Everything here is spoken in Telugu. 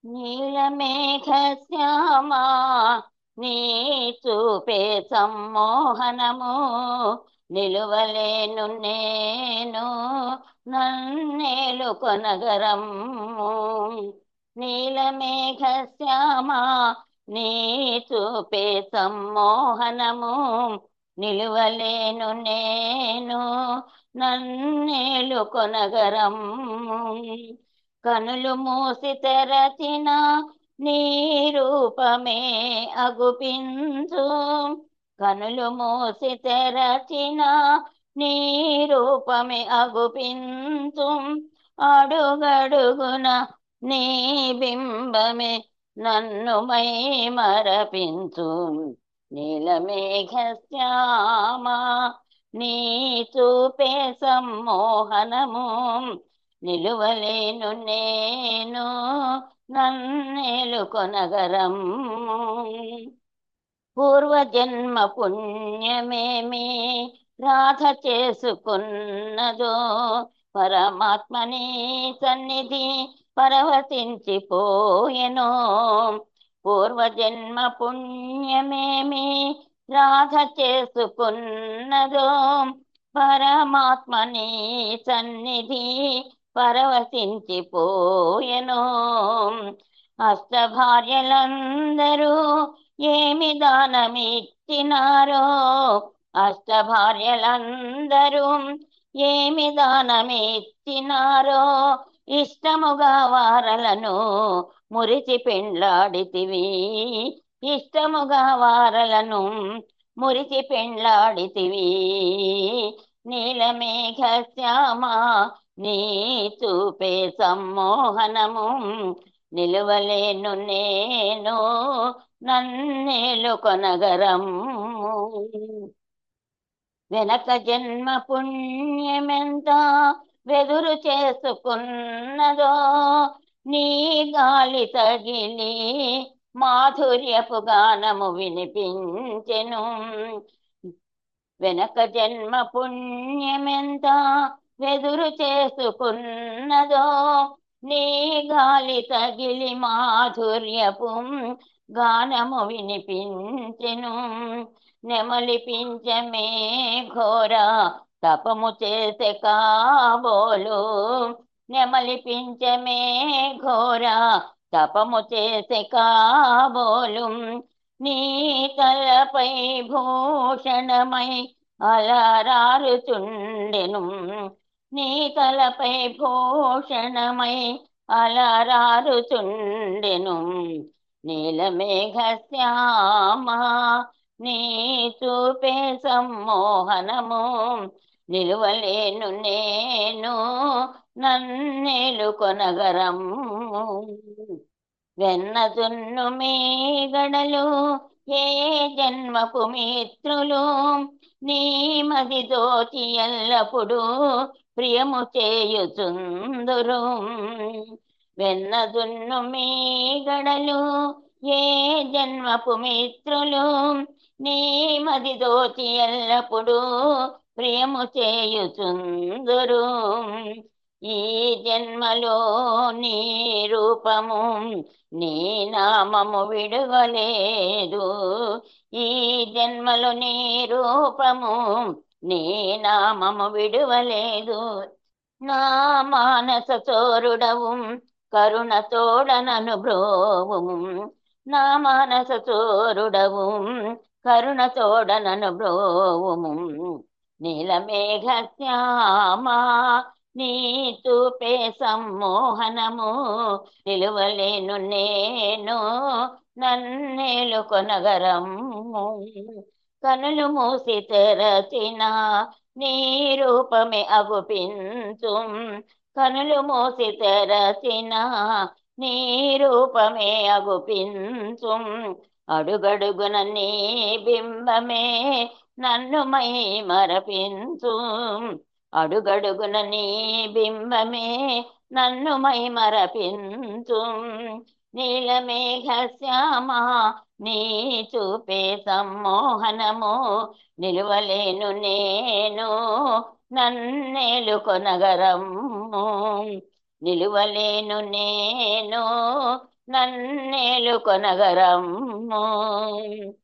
నీలమేఘ శ్యామా నీ చూపే సమ్మోహనము నిలువలేను నేను నన్నేలు కొనగరము. నీలమేఘ శ్యామా నీ చూపే సమ్మోహనము నిలువలేను నేను నన్నేలు కొనగరము. కనులు మూసి తెరచిన నీ రూపమే అగుపించు. కనులు మూసి తెరచిన నీ రూపమే అగుపించు. అడుగడుగున నీ బింబమే నన్ను మై మరపించు. నీలమేఘ శ్యామ నీ చూపే సమ్మోహనము నిలువలేను నేను నన్నేలు కొనగరము. పూర్వజన్మ పుణ్యమేమి రాధ చేసుకున్నదో పరమాత్మని సన్నిధి పరవశించిపోయెనో. పూర్వజన్మ పుణ్యమేమి రాధ చేసుకున్నదో పరమాత్మని సన్నిధి పరవశించిపోయెనో. అష్టభార్యలందరూ ఏమి దానమిచ్చినారో. అష్టభార్యలందరూ ఏమి దానమిచ్చినారో. ఇష్టముగా వారలను మురిసి పెండ్లాడితివి. ఇష్టముగా వారలను మురిసి పెండ్లాడితివి. నీలమేఘ శ్యామ నీ చూపే సమ్మోహనము నిలువలేను నేను నన్నేలు కొనగరము. వెనక జన్మ పుణ్యమెంత వెదురు చేసుకున్నదో నీ గాలి తగిలి మాధుర్యపు గానము వినిపించెను. వెనక జన్మ పుణ్యమెంత వెదురు చేసుకున్నదో నీ గాలి తగిలి మాధుర్యపు గానము వినిపించెను. నెమలి పించమే ఘోర తపము చేసే కాబోలు. నెమలి పించమే ఘోర తపము చేసే కాబోలు. నీ తలపై భూషణమై అలరారుచుండెను. నీ తలపై భూషణమై అలరారుచుండెను. నీలమేఘ శ్యామ నీ చూపే సమ్మోహనము నిలువలేను నేను నన్నేలు కొనగరము. వెన్నదున్ను మీ గడలు ఏ జన్మపు మిత్రులు నీ మది దోచి ఎల్లప్పుడు ప్రియము చేయుచుందురు. వెన్నదున్ను మీ గడలు ఏ జన్మపు మిత్రులు నీ మది దోచి ఎల్లప్పుడు ప్రియము చేయుచుందురు. ఈ జన్మలో నీ రూపము నీ నామము విడువలేదు. ఈ జన్మలో నీ రూపము నీ నామము విడువలేదు. నా మానస చోరుడవు కరుణ తోడనను బ్రోవుము. నా మానస చోరుడవు కరుణ తోడనను బ్రోవుము. నీలమేఘ శ్యామ నీ చూపే సమ్మోహనము నిలువలేను నేను నన్నేలు కొనగరము. కనులు మూసి తెరచిన నీ రూపమే అగుపించు. కనులు మూసి తెరచిన నీ రూపమే అగుపించు. అడుగడుగున నీ బింబమే నన్ను మై మరపించు. అడుగడుగున నీ బింబమే నన్ను మై మరపించు. నీలమేఘ శ్యామ నీ చూపే సమ్మోహనము నిలువలేను నేను నన్నేలు కొనగరము. నిలువలేను నేను నన్నేలు కొనగరమ్ము.